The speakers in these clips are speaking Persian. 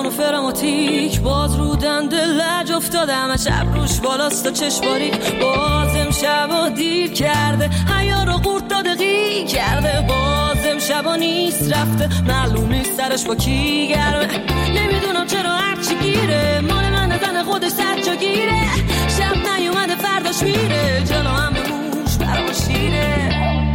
فرم و تیک باز رو دنده لج افتاده همه شب روش بالاست و چشم باریک بازم شبا دیر کرده حیا رو قورت داده غی کرده بازم شبا نیست رفته معلوم نیست سرش با کی گرمه نمیدونم چرا هرچی گیره مال من زن خودش سر جا گیره شب نیومده فرداش میره جلو هم به موش برام شیره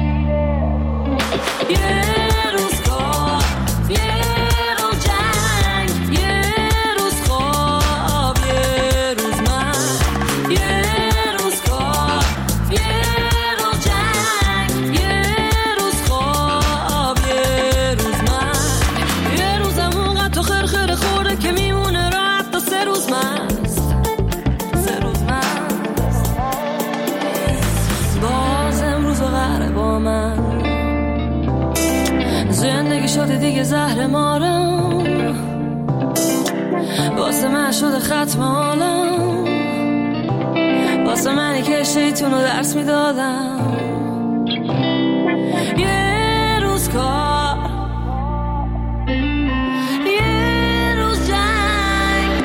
یه روز کار یه روز جنگ یه روز خواب یه روز من یه روز کار یه روز جنگ یه روز خواب یه روز من یه روزم اونقدر تو خرخر خورده که میمونه راحت تا 3 روز مست 3 روز مست باز امروز و قره با من زندگی شده دیگه زهر مارم واسه من شده ختم حالم واسه منی که شیطون رو درس میدادم یه روز کار یه روز جنگ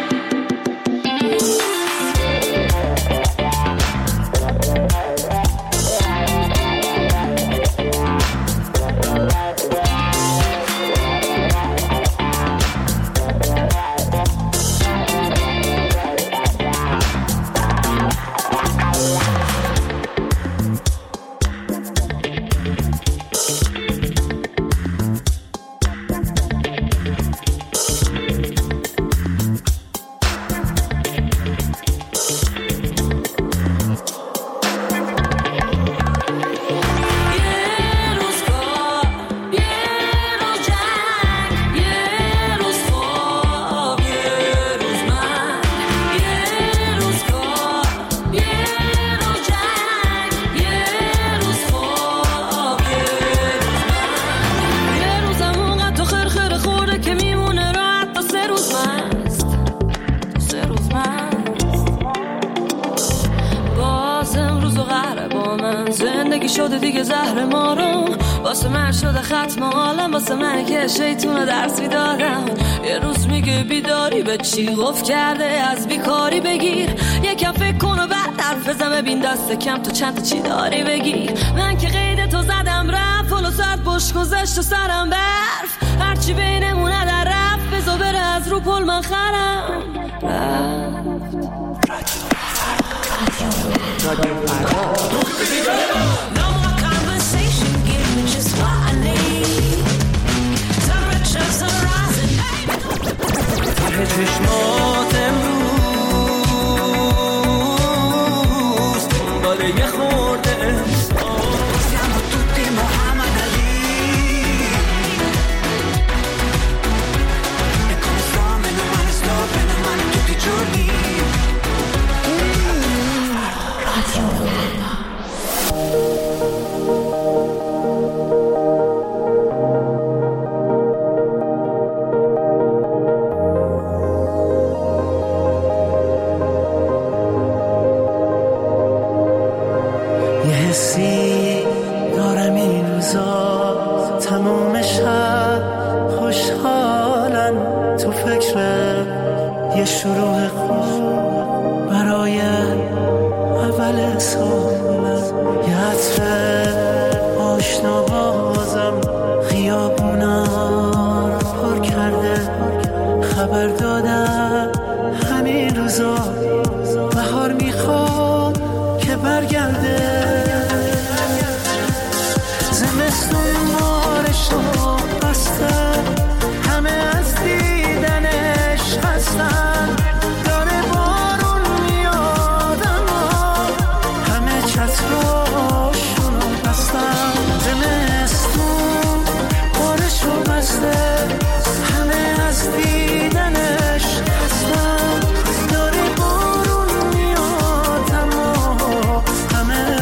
شده دیگه زهر مارم واسه من شده ختم حالم واسه من که شیطون رو درس میدادم یه روز میگه بیداری به چی گفت کرده از بیکاری بگیر یکم فکر کن و بعد حرف بزن ببین دست کم تو چند تا چی داری بگیر من که قید تو زدم رفت فلو ساعت بش گذشت و سرم برف هرچی بینمونه در رفت بزا بره از رو پل من خرم No more conversation, give me just what I need. Temperatures are rising. ته چشمات امروز دنبال یه خورده احساس Siamo tutti Muhammad Ali E come sto, meno male tutti i giorni یه حسی دارم این روزا تموم شب خوشحالم تو فکر یه شروع خوب برای اول سالم یه عطر آشنا بازم خیابونا رو پر کرده خبر دادم همین روزا بهار میخواد که برگرده زمستون بارشو بسته همه از دیدنش هستن داره بارون میاد اما همه چتراشونو بستن زمستون بارشو بسته همه از دیدنش هستن داره بارون میاد اما همه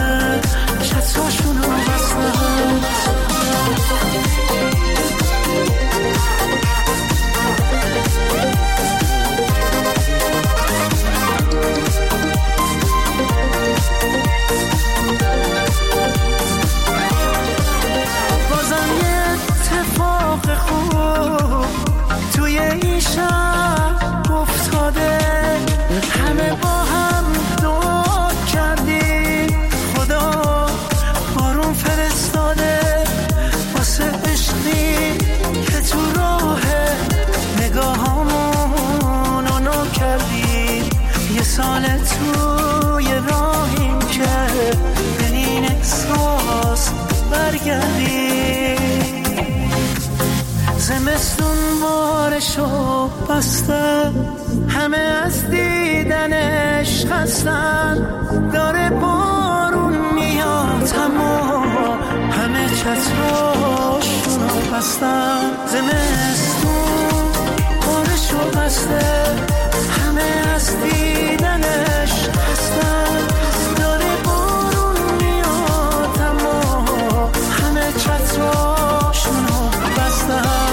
سال توی راهیم که به این احساس برگردی. زمستون بارشو بسته، همه از دیدنش خستن، داره بارون میاد اما همه چتراشونو بستن. زمستون بارشو بسته، همه از دیدنش خستن، داره بارون میاد اما همه چتراشونو بستن.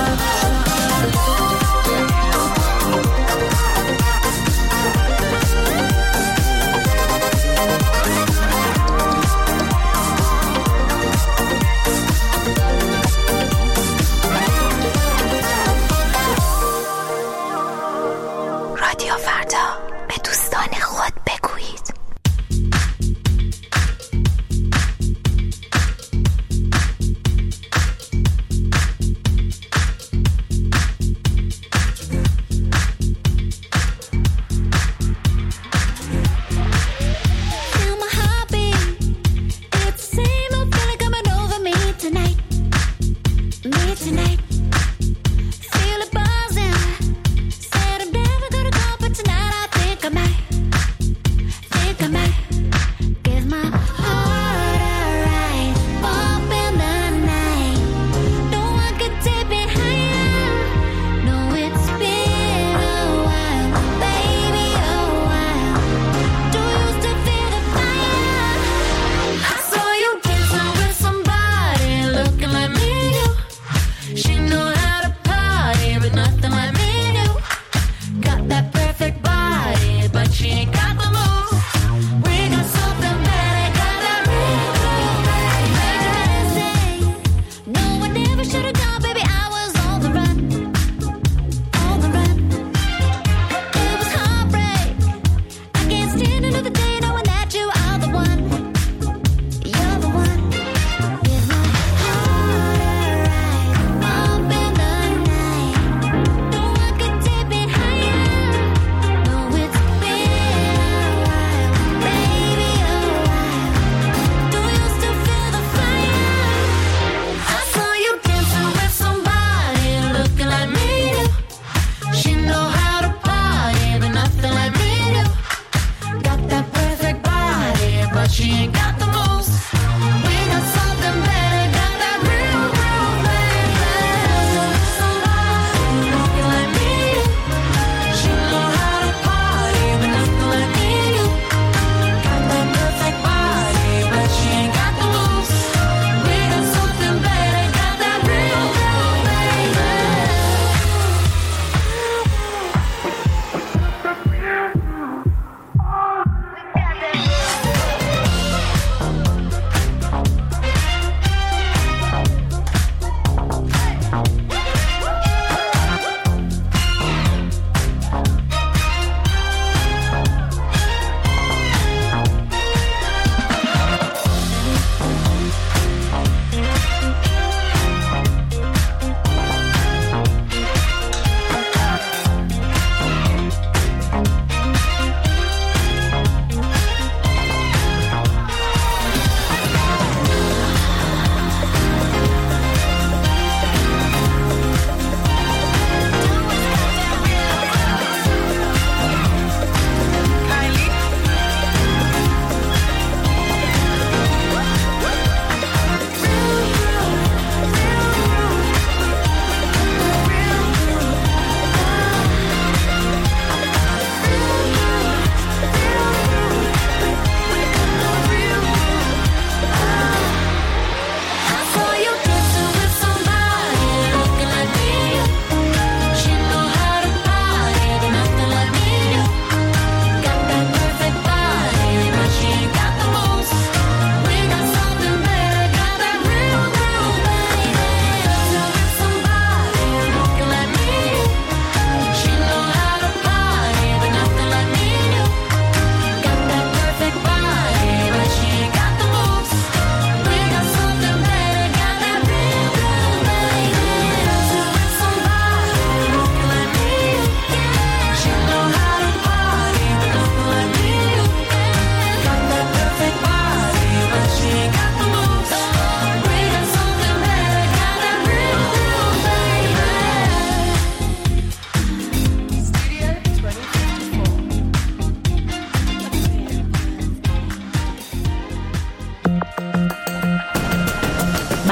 رادیو فردا، به دوستان خود بگویید. Tonight I think I might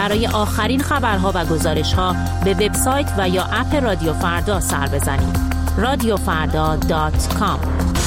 برای آخرین خبرها و گزارش‌ها به وبسایت و یا اپ رادیو فردا سر بزنید. radiofarda.com.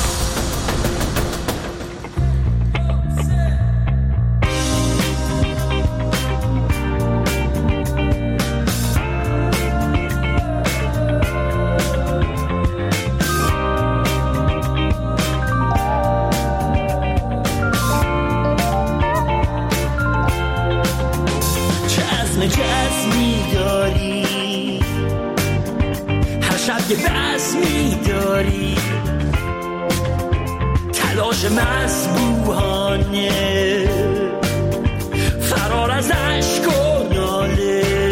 جزمی داری، هر شب یه بزمی داری، تلاش مذبوحانه فرار از عشق و ناله.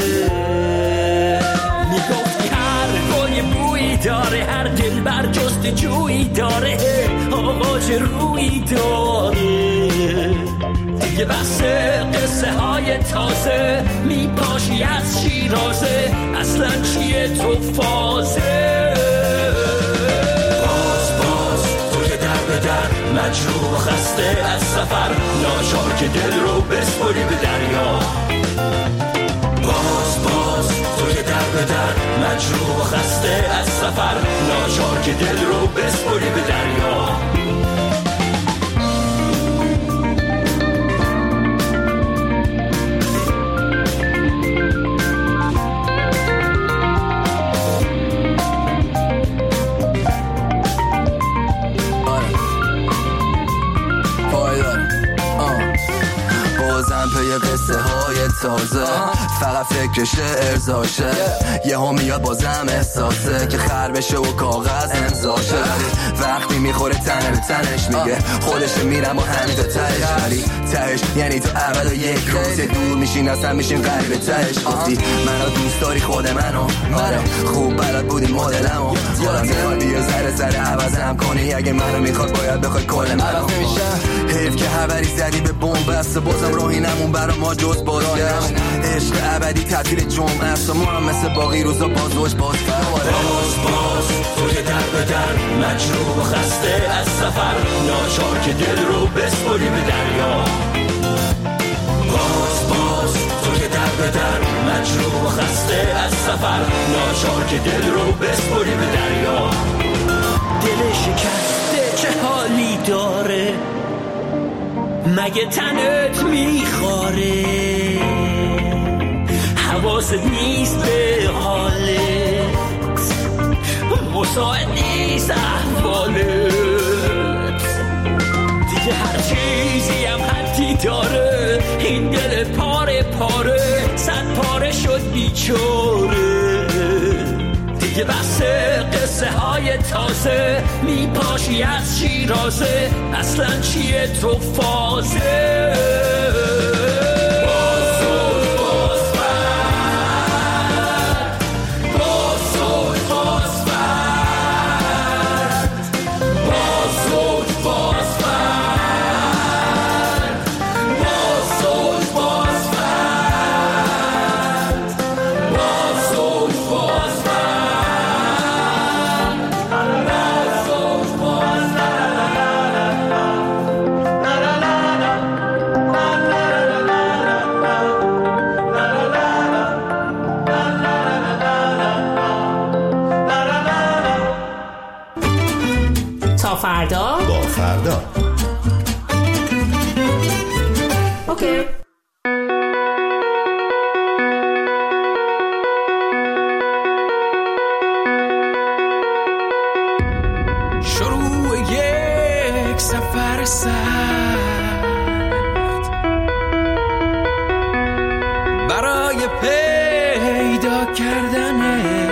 میگفتی هر گل بویی داره، هر دل بر جستجویی داره، آغاز رویی داره. دیگه بس قصه های تازه میپاشی از شیرازه، اصلا چیه تو فازه؟ باز تو که در به در مجروح و خسته از سفر، ناچار که دل رو بسپری به دریا. باز تو که در به در مجروح و خسته از سفر، ناچار که دل رو بسپری به دریا. قصه های تازه فقط فکرش ارزاشه، یه ها میاد بازم احساسه که خر بشه و کاغذ امضاشه. وقتی میخوره تنه به تنش میگه خودش میرم و همین تا تهش، ولی تهش یعنی تو اول و یک روز دور میشین اصلا میشین قریب تهش. گفتی منو دوست داری خود منو، آره خوب بلد بودی مدلمو، یادم میخواد یه ذره عوضم کنی، اگه منو میخواد باید بخوای کل منو. حیف که خبری زدی به بمب بسته، بازم راهی نمون برا ما جز باران عشق ابدی تعطیل جمعه است و ما هم مثل باقی روزا باز باز تو که در به در مجروح و خسته از سفر، ناچار که دل رو بسپری به دریا. باز تو که در به در مجروح و خسته از سفر، ناچار که دل رو بسپری به دریا. دل شکسته چه حالی داره، مگه تنت میخواره؟ حواست نیست به حالت، مساعد نیست احوالت. دیگه هر چیزی هم حدی داره، این دل پاره پاره صد پاره شد بیچاره. دیگه بس قصه های تازه میپاشی از شیرازه، اصلا چیه تو فازه؟ فردا با فردا. اوکی. شروع یک سفر سخت برای پیدا کردنت،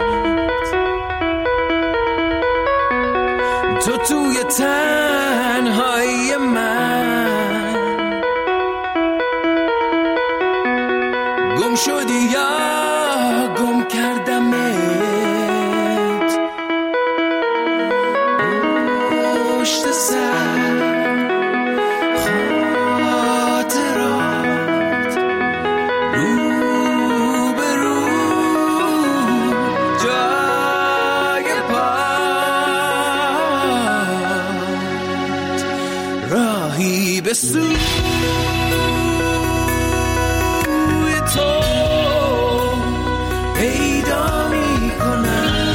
تو توی تنهایی من گم شدی یا گم کردمت پشت سر خاطرات رو به رو جای پات راهی به سوی تو پیدا میکنم.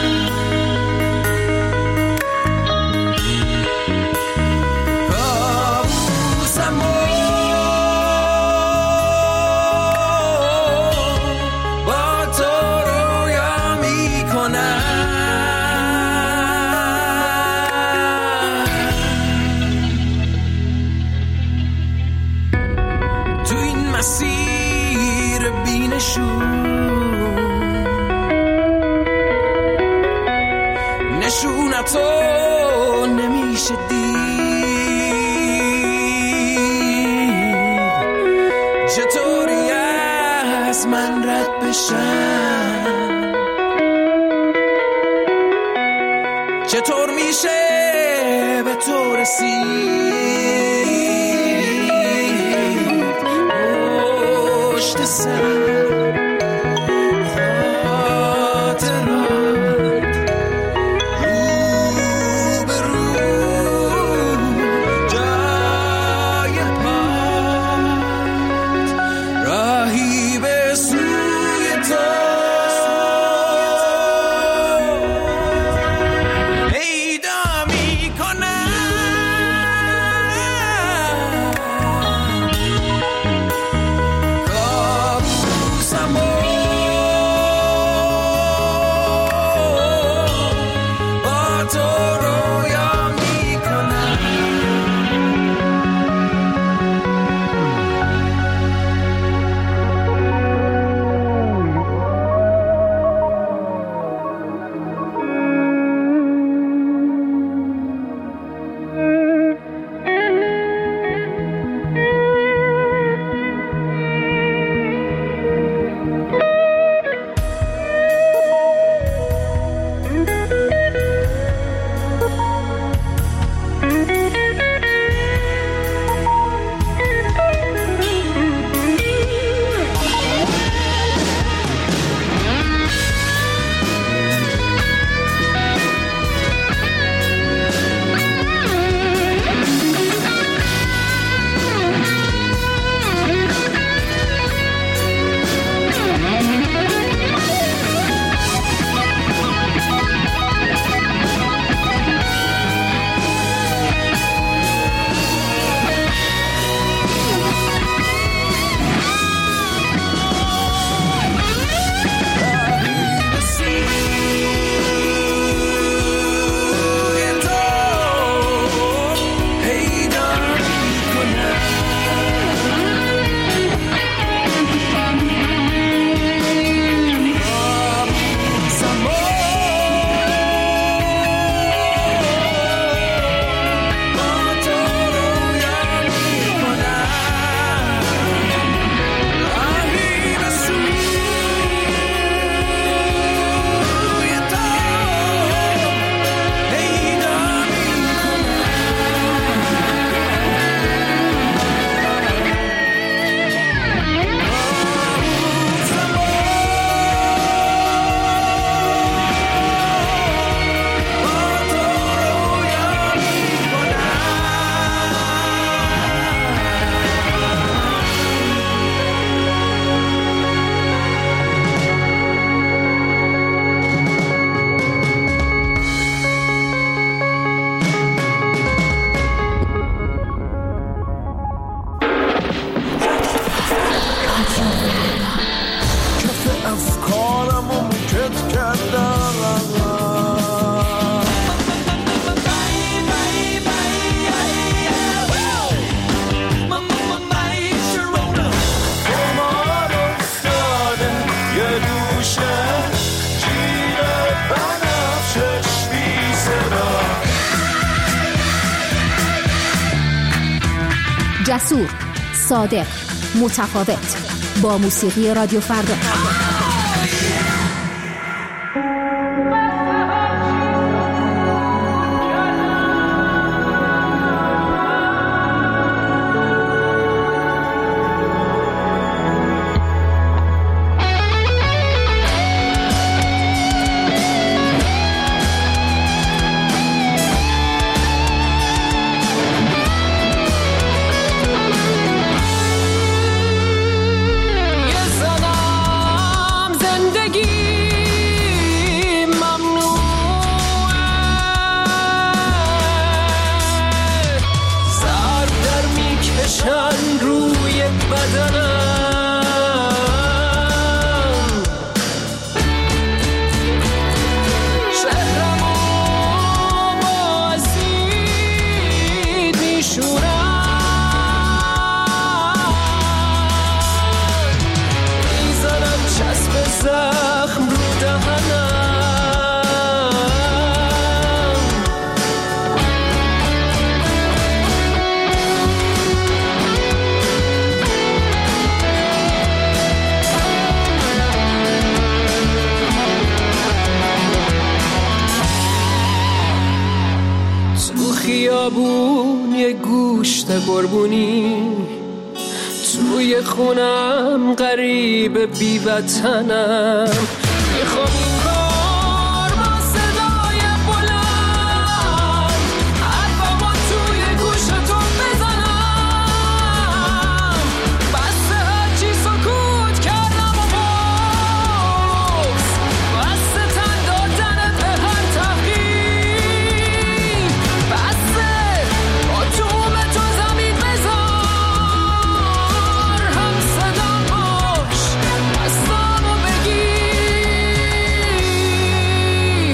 مسیر نشونتو نمیشه دید، چطوری از من رد بشن، چطور میشه به تو رسید پشت سر جسور، صادق، متفاوت، با موسیقی رادیو فردا. یه تو خیابون یه گوشت قربونی، توی خونم غریب بی وطنم، میخوام این بار با صدای بلند حرفمو توی گوشتون بزنم، بسته هرچی سکوت کردم و باز، بسته تن دادن به هر تحقیر، بسته با توم تو زمین بذار، هم صدا باش دستامو بگیر.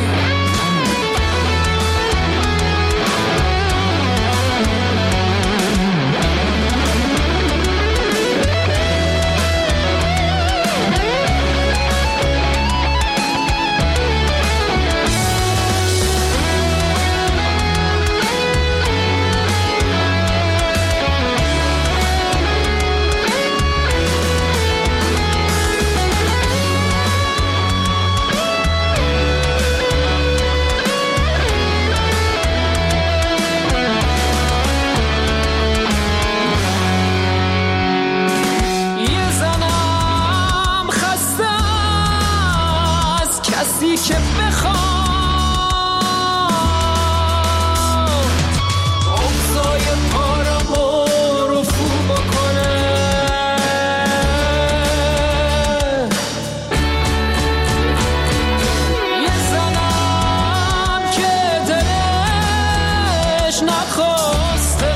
یه زنم خسته از کسی که بخواد اوضاع پارمو رفو بکنه، یه زنم که دلش نخواسته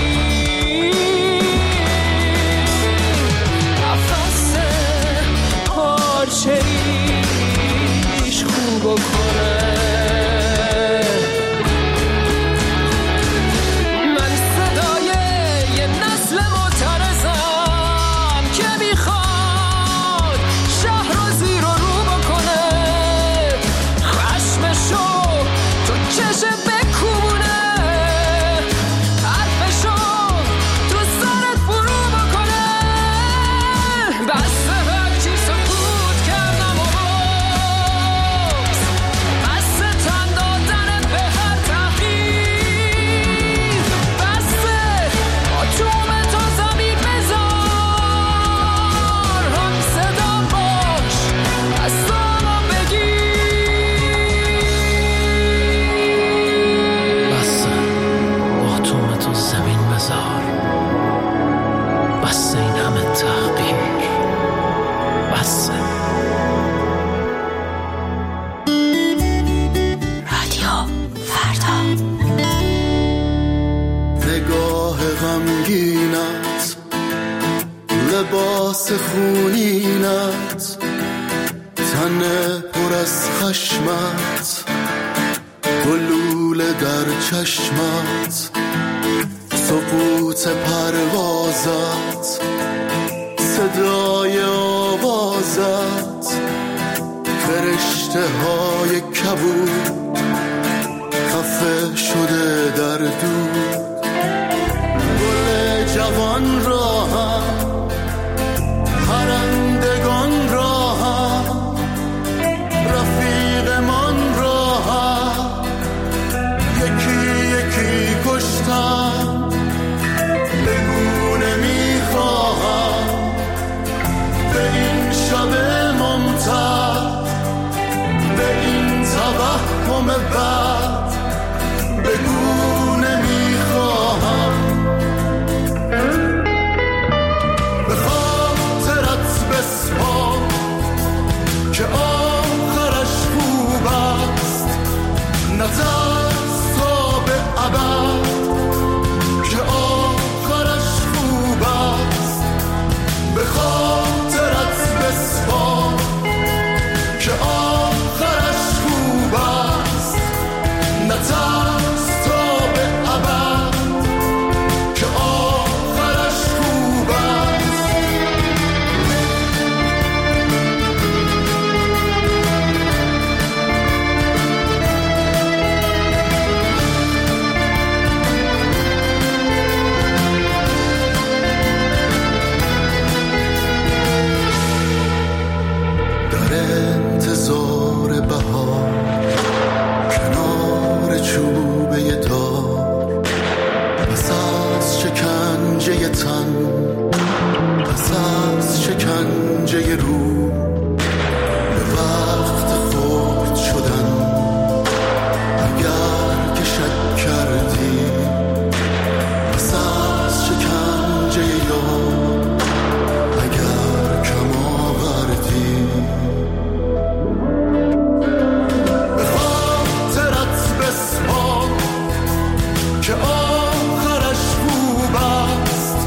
پارچه‌ایش خوب کنه. من صدای یه نسل معترضم که میخواد شهر رو زیر و رو بکنه، خشمشو تو چشم بکونه، حرفشو تو سرت فرو بکنه، بسته هرچی سکوت کردم و باز، بسته تن دادن به هر تحقیر، بسته با توم تو زمین بذار، هم صدا باش دستامو بگیر. بسه با توم تو زمین بذار، بسه این همه تحقیر، بسه. رادیو فردا. نگاه غمگینت، لباس خونینت، تن پر از خشمت، گلوله در چشمت، سقوط پروازت، صدای آوازت، فرشته های کبود خفه شده در دود، گل جوان را هم پرندگان را هم رفیقمان را هم یکی یکی کشتم، بگو نمیخواهم به این شب ممتد، به این توهم بد، بگو نمیخواهم که آخرش خوب است،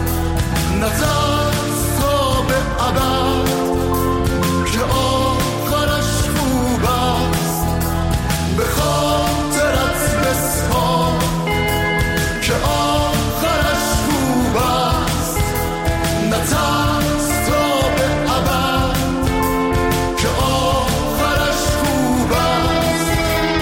نترس تا به ابد که آخرش خوب است، به خاطرت بسپار که آخرش خوب است، نترس تا به ابد که آخرش خوب است.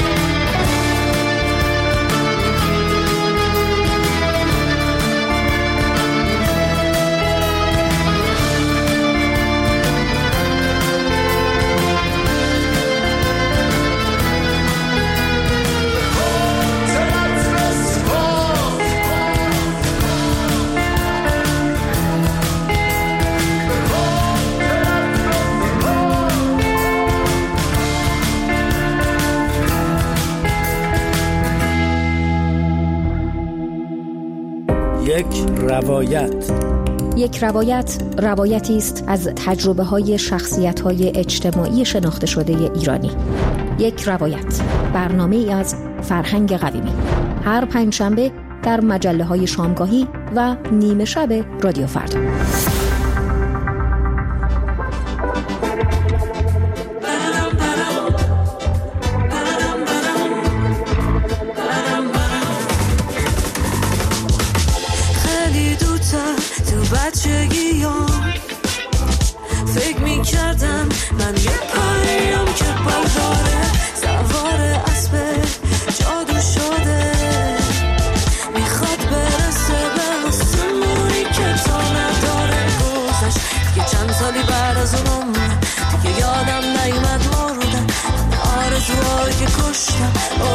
یک روایت روایتی است از تجربه‌های شخصیت‌های اجتماعی شناخته شده ایرانی. یک روایت، برنامه‌ای از فرهنگ قویمی، هر پنجشنبه در مجله‌های شامگاهی و نیمه شب رادیو فردا. فکر می‌کردم من یه پریم که برداره سوار اسب جادو شده، میخواد برسه به آسمونی که تا نداره. گذشت دیگه چند سالی بعد از اون عمر، دیگه یادم نیومد مردم آرزوهایی که کشتم.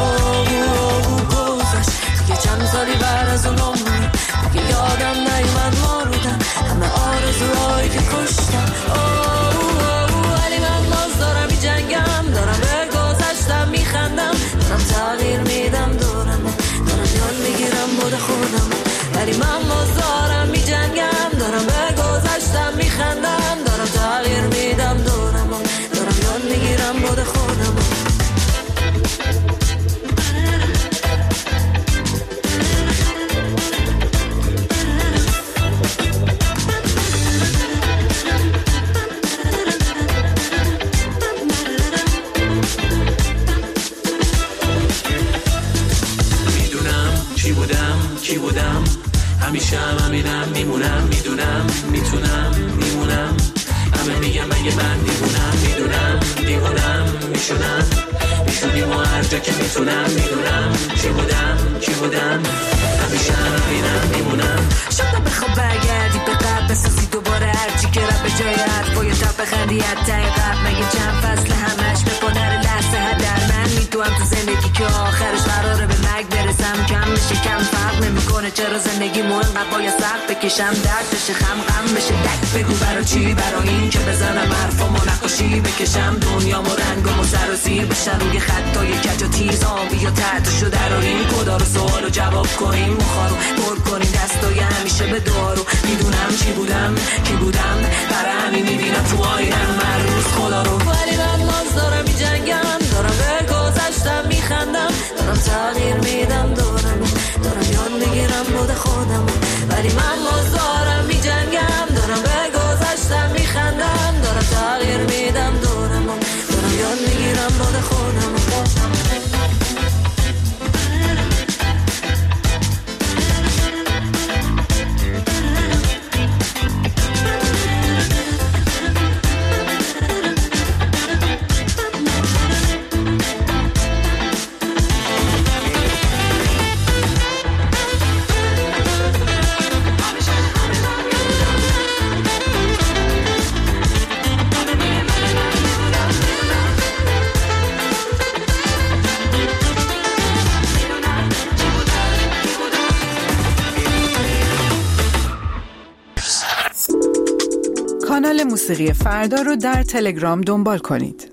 گذشت دیگه چند سالی بعد از اون عمر، دیگه یادم نیومد مردم همه آرزوهایی که کشتم. ولی من باز دارم می جنگم، دارم به گذشتم می خندم، دارم تغییر میدم دارم یاد میگیرم بود خودم. ولی من باز دارم می جنگم، دارم به گذشتم می خندم، دارم تغییر میدم دارم یاد میگیرم بود خودم. کی بودم همیشه همینم میمونم، میدونم میتونم میمونم، همه میگم اگه من دیوونم، میدونم دیوونم میشونم، میشونیم و هر جا که میتونم، میدونم کی بودم همیشه همینم میمونم. شاید بخواب برگردی به قبل بسازی دوباره هرچی که رب به جای حرفای تب بخندی حتی قبل مگه چند فصل همش به پادر لحظه هدر من میدونم تو زندگی که آخرش قراره به مرگ برسم. کم میشه کم فرق نمیکنه چرا زندگی انقدر باید سخت بکشم، درد بشه غم بشه دک بگو برای چی، برای این که بزنم حرفامو نقاشی بکشم دنیامو رنگامو سر و زیر بشن روی خطای کج و تیز آبی یا تحتشو دراریم کدا رو سوالو جواب کنیم مخارو پر کنیم دستای همیشه به دارو. میدونم چی بودم کی بودم برای همین میبینم تو آینم من روز خدا رو. ولی من باز دارم می جنگم، دارم به گذشتم میخندم، دارم تغییر میدم دارم یاد میگیرم بود خودم. ولی من باز دارم می جنگم، دارم به گذشتم میخندم، دارم تغییر میدم دارم یاد میگیرم بود خودم. کانال موسیقی فردا رو در تلگرام دنبال کنید.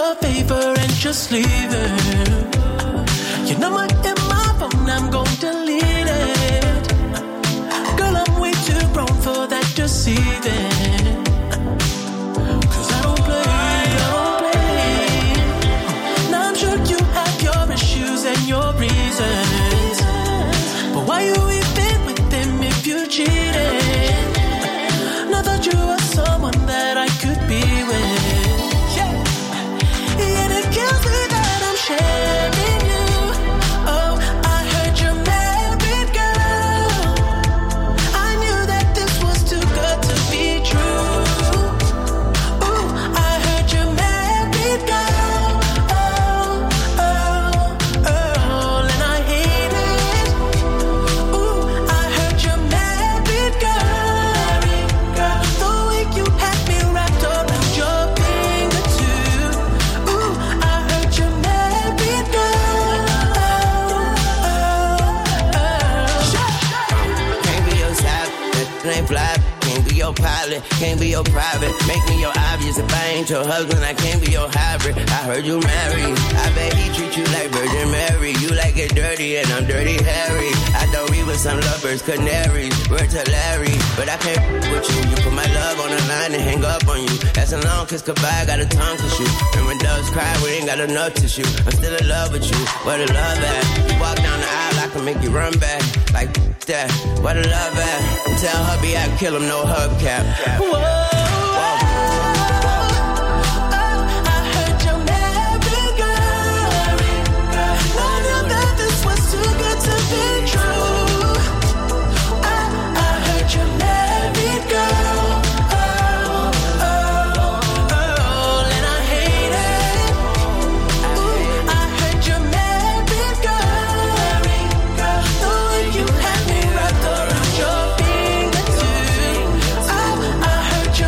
a favor and just leave it. Your number in my phone, I'm gon' delete it. Girl, I'm way too grown for that deceiving. Cause I don't play. Now I'm sure you have your issues and your reasons, but why you even with them if you cheated? I thought you were someone that I could be with. And it kills me that I'm sharing you. Oh, I heard you're married, girl. I knew that this was too good to be true. Ooh, I heard you're married, girl. Oh, and I hate it. Ooh, I heard you're married, girl. The way you had me wrapped around your finger too. Ooh, I heard you're married, girl. Can't be your side, it ain't fly. Can't be your pilot, can't be your private. Make me your obvious. If I ain't your husband, I can't be your hybrid. I heard you married. I bet he treat you like Virgin Mary. You like it dirty and I'm dirty Harry. I don't read with some lovers, canaries. Word to Larry, but I can't with you. You put my love on the line and hang up on you. That's a long kiss goodbye, got a tongue to shoot. And when doves cry, we ain't got enough tissue. I'm still in love with you, where the love at? You walk down the aisle, I can make you run back. Like that, where the love at? Tell hubby I kill him, no hubcap. Whoa. I heard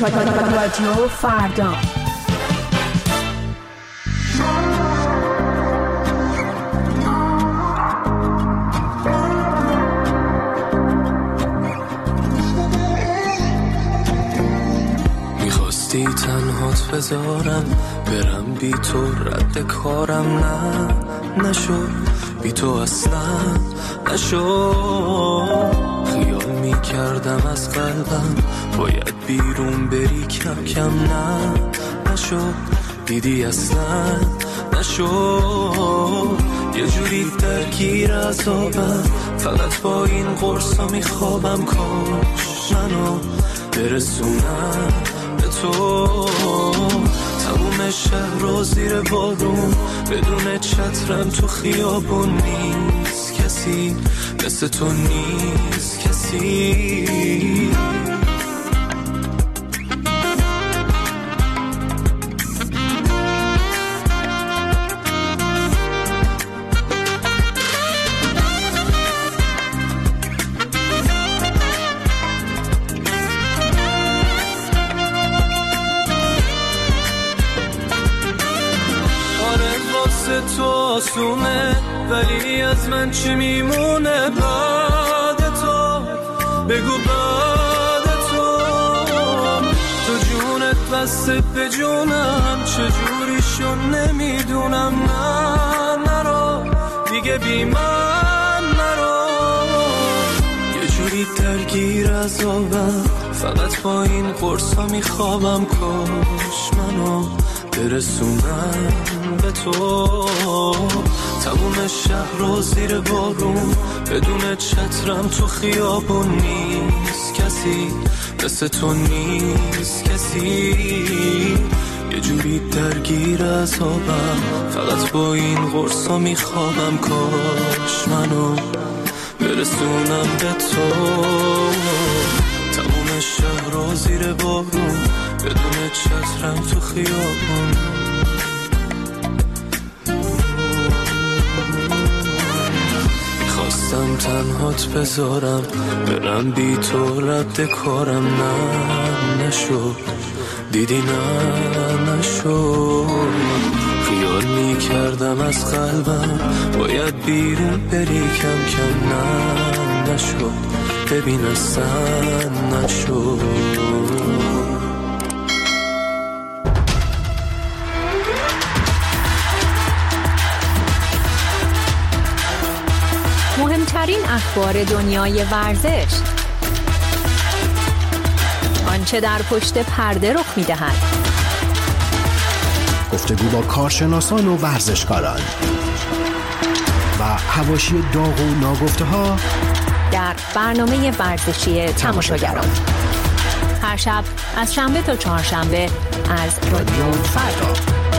رادیو فردا. میخواستی تنهات بذارم برم بی تو رد کارم، نه نشد بی تو اصلا نشد. خیال میکردم از قلبم باید بیرون بری کم کم، نه نشد دیدی اصلا نشد. یه جوری درگیر عذابم فقط با این قرصا میخوابم، کاش منو برسونم به تو. تموم شهر رو زیر بارون بدون چترم تو خیابون، نیست کسی مثل تو، نیست کسی. تو آسونه ولی از من چی میمونه بعد تو؟ بگو بعد تو. تو جونت بسته به جونم چجوری شون نمیدونم، نه نرو دیگه بی من نرو. یه جوری درگیر عذابم فقط با این قرصا میخوابم، کاش منو برسونم به تو. تموم شهر رو زیر بارون بدون چترم تو خیابون، نیست کسی مثل تو، نیست کسی. یه جوری درگیر عذابم فقط با این قرصا میخوابم، کاش منو برسونم به تو. تموم شهر رو زیر بارون بدون چترم تو خیابون. میخواستم تنهات بذارم برم بی تو رد کارم، نه نشد دیدی، نه نشد. خیال میکردم از قلبم باید بیرون بری کم کم، نه نشد ببین اصلا نشد. مهمترین اخبار دنیای ورزش، آنچه در پشت پرده رخ می‌دهد، گفتگو با کارشناسان و ورزشکاران و حواشی داغ و ناگفته‌ها در برنامه ورزشی تماشاگران، هر شب از شنبه تا چهارشنبه از رادیو فردا.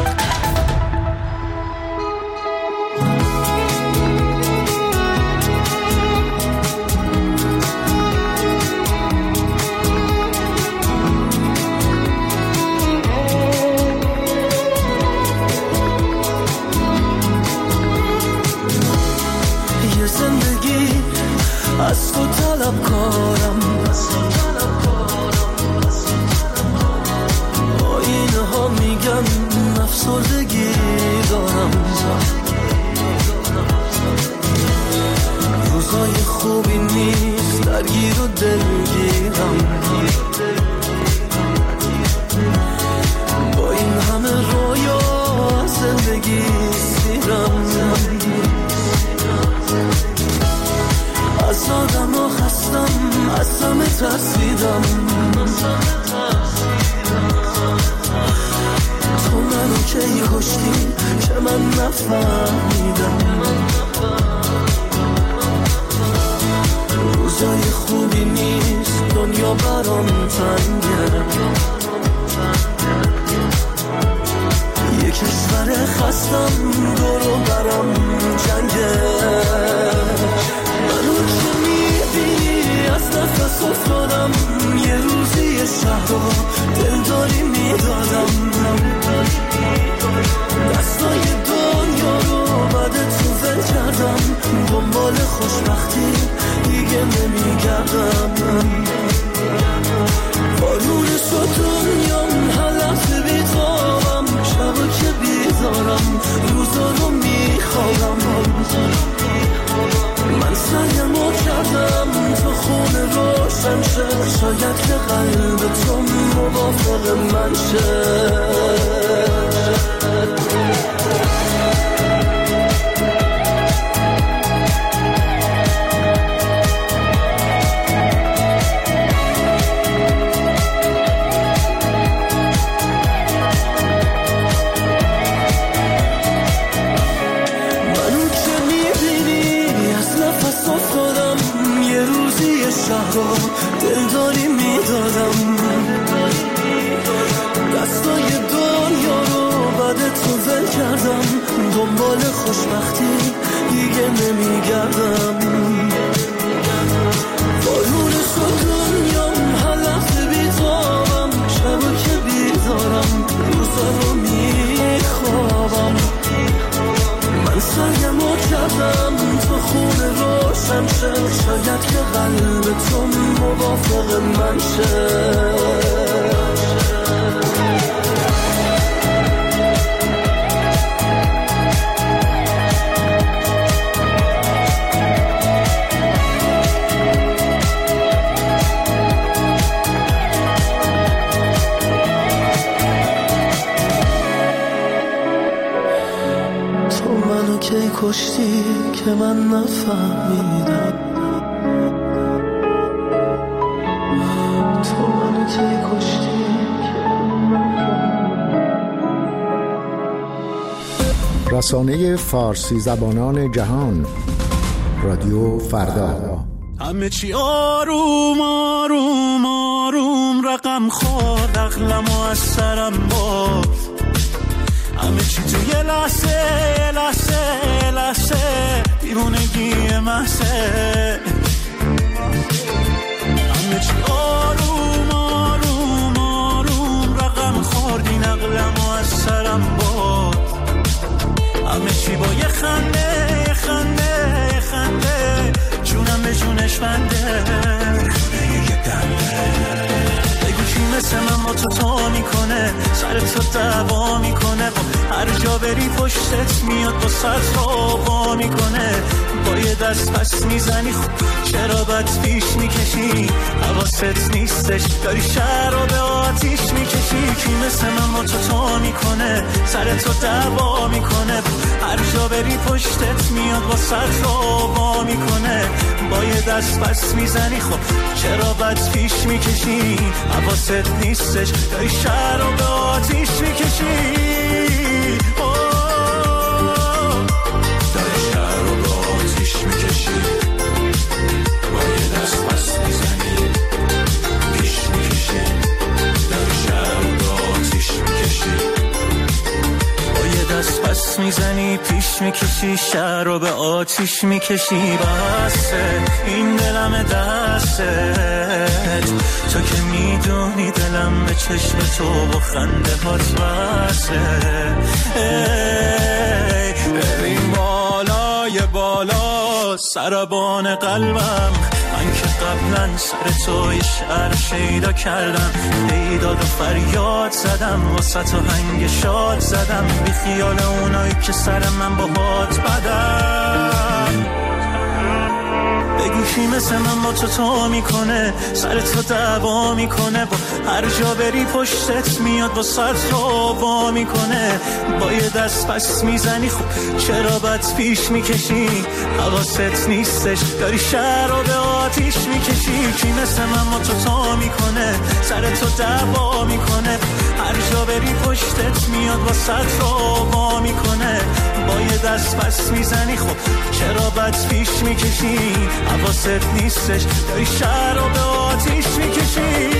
از تو طلب کارم، آینه ها میگن افسردگی دارم، روزای خوبی نیست درگیر و دلگیرم، با این همه رویا زندگی سیرم. از آدم ها خستم، از همه ترسیدم، تو منو کی کشتی که من نفهمیدم. روزای خوبی نیست دنیا برام تنگه، یه کشور خستم دورو برام جنگه. منو که میبینی از نفس افتادم، یه روزی شهر رو دلداری میدادم، دستای دنیا رو بعد تو ول کردم، دنبال خوشبختی دیگه نمیگردم. بارون شد شاید که قلب تو موافق من شه. دلداری میدادم دستای دنیا رو بعد تو ول کردم، دنبال خوشبختی دیگه نمیگردم. بارون شد دنیام هر لحظه بیتابم، شبا که بیدارم روزا رو میخوابم. من سرگم رو کردم تو خونه روشن شه، شاید که قلب تو موافق من شه. کی کشتی که من نفهمیدم، تو منو کی کشتی که رسانه فارسی زبانان جهان، رادیو فردا. همه چی آروم آروم آروم رقم خورد، عقلمو از سرم برد. همه چی تو یه لحظه دیوونگی محضه. همه چی آروم آروم آروم رقم خوردی، نقلمو از سرم برد. همه چی با یه خنده جونم به جونش بنده. بگو کی مثل من با تو میکنه، سر تو دعوا میکنه، هر جا بری پشتت میاد با سطر وا میکنه. با یه دست پس میزنی خب چرا بد پیش میکشی، حواست نیستش داری شهر رو به آتیش میکشی. کی مثل من با تو میکنه، سر تو دعوا میکنه، هر جا بری پشتت میاد با سطر وا میکنه. با یه دست پس میزنی خب چرا بد پیش میکشی، حواست نیستش داری شهر رو به آتیش میکشی. میزنی پیش میکشی، شهر رو به آتیش میکشی. بسه این دلم دستت، تو که میدونی دلم به چشم تو با خنده هات وصله. ببین بالای بالا سربان قلبم، من که قبلا سر تو یه شعر شیدا کردم، بیداد و فریاد زدم، واسه تو هنگ شاد زدم، بی خیال اونایی که سر من با هات بدم. بگو کی مثل من با تو میکنه، سر تو دعوا میکنه، با هر جا بری پشتت میاد با سر تو وا میکنه. با یه دست پس میزنی خب چرا بد پیش میکشی، حواست نیستش داری شهر رو به آتیش میکشی. کی مثل من با تو میکنه، سر تو دعوا میکنه، هر جا بری پشتت میاد با سر تو وا میکنه. با یه دست پس میزنی خب چرا بد پیش میکشی، حواست نیستش داری شهر رو به آتیش میکشی.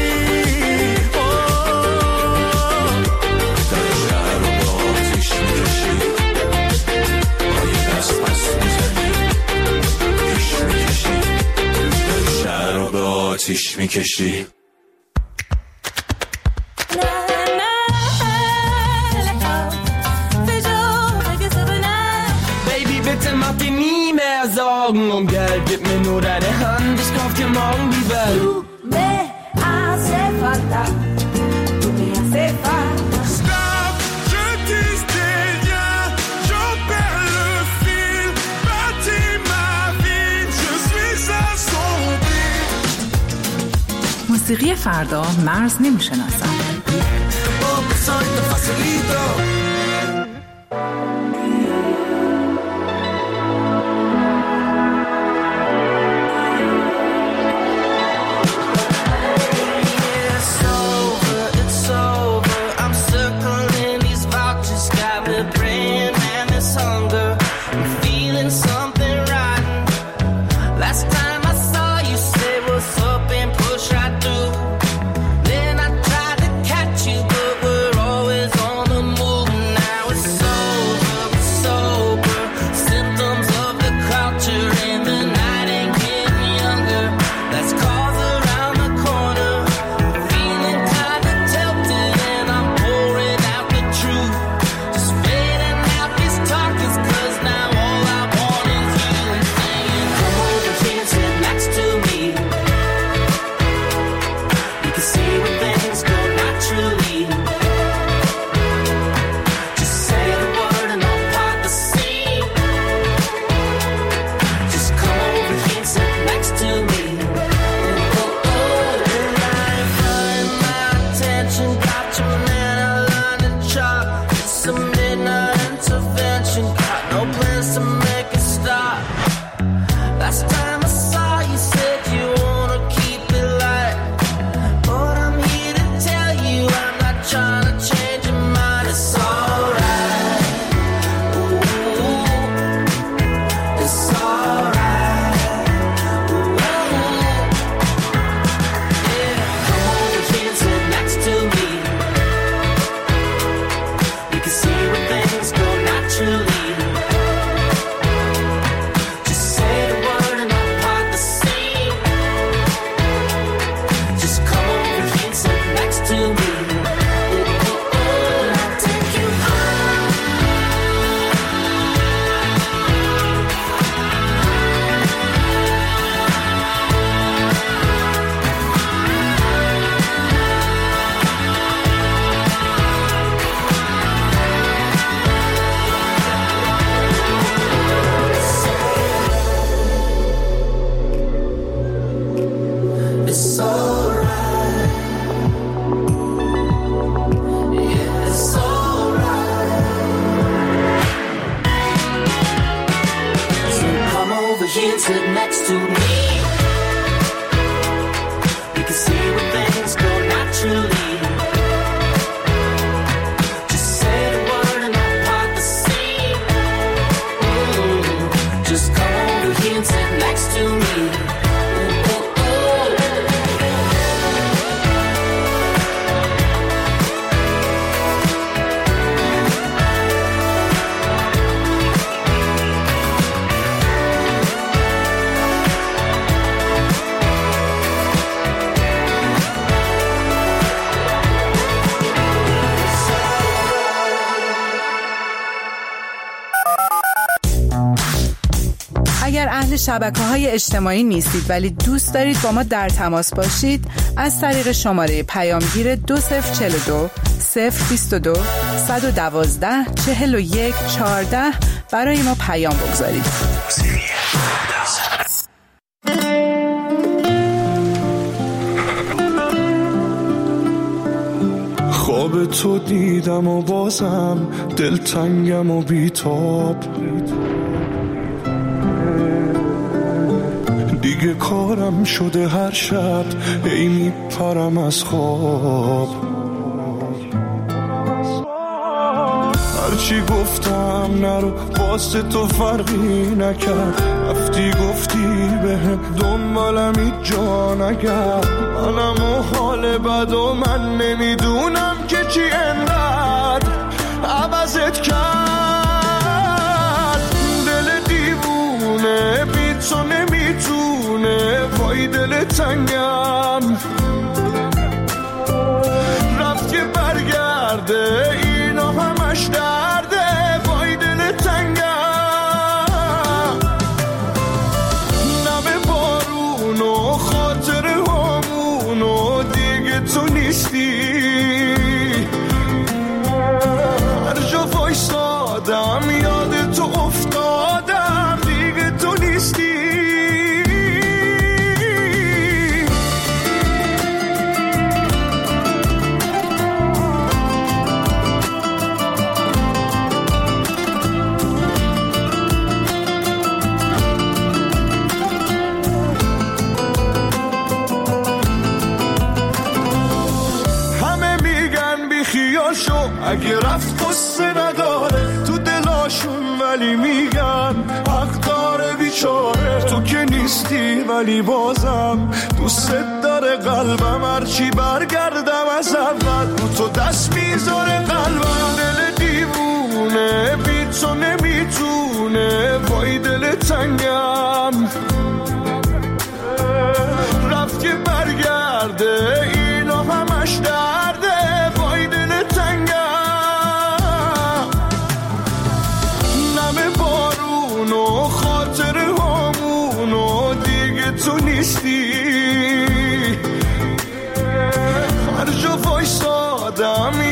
آتیش میکشی. Baby, bitte mach dir nie mehr Sorgen um Geld, gib mir nur deine Hand, ich kauf dir morgen die Welt. Du me hace falta, tu me hace falta. Stop, je dis rien, j'en perds le fil, bâtis ma vie, je suis assombri. Moi موسیقی فردا مرز نمی‌شناسد. اگر اهل شبکه‌های اجتماعی نیستید ولی دوست دارید با ما در تماس باشید، از طریق شماره پیامگیر 2042 022 112 41 14 برای ما پیام بگذارید. خواب تو دیدم و بازم دلتنگم و بیتاب، دیگه کارم شده هر شب ای میپرم از خواب. هرچی گفتم نرو واسه تو فرقی نکرد، رفتی گفتی بهم دنبالم هیچ جا نگرد. منم و حال بد و من نمیدونم که چی انقدر عوضت کرد. دل دیوونه بی تو نمیتونه، وای دل تنگم رفت که برگرده، اینا همش درده، وای دل تنگم. نم بارون و خاطر همون و دیگه تو نیستی، هر جا وایسادم یاد تو افتادم، دیگه تو نیستی. اگه رفت قصه نداره تو دلاشون، ولی میگن حق داره بیچاره. تو که نیستی ولی بازم دوست داره قلبم، هرچی برگردم از اول رو تو دست میذاره قلبم. دل دیوونه بی تو نمیتونه، وای دل تنگم رفت که برگرده، اینا همش درده، وای دل تنگم. نم بارون و خاطر همون و دیگه تو نیستی، هر جا وایسادم